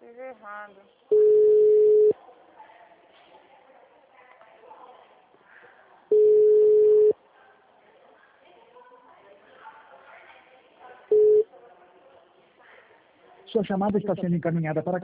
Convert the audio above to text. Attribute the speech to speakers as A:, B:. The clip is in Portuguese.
A: Fiz errado.
B: Sua chamada está sendo encaminhada para